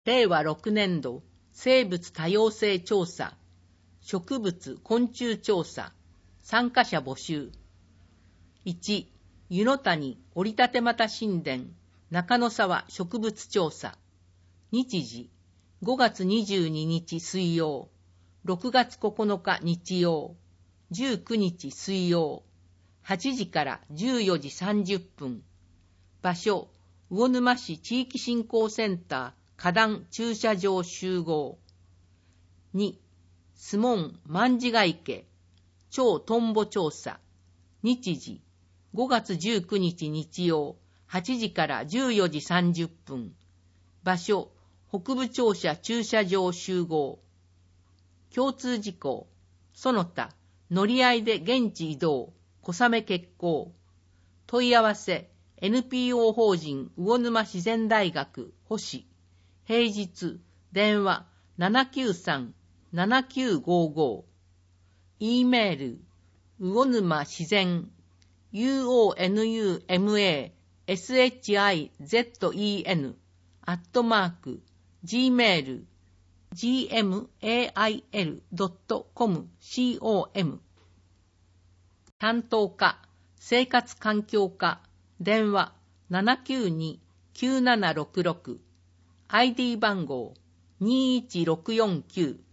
令和6年度生物多様性調査、植物昆虫調査、参加者募集。1、湯の谷折立又神殿中野沢植物調査。日時、5月22日水曜、6月9日日曜、19日水曜、8時から14時30分。場所、魚沼市地域振興センター花壇駐車場集合。2、スモン卍ヶ池超トンボ調査。日時、5月19日日曜、8時から14時30分。場所、北部庁舎駐車場集合。共通事項、その他、乗り合いで現地移動、小雨決行。問い合わせ、NPO 法人魚沼自然大学星。平日、電話 793-7955。E メール、魚沼自然、UONUMASHIZEN@gmail.com。担当課、生活環境課、電話 792-9766。ID 番号21-649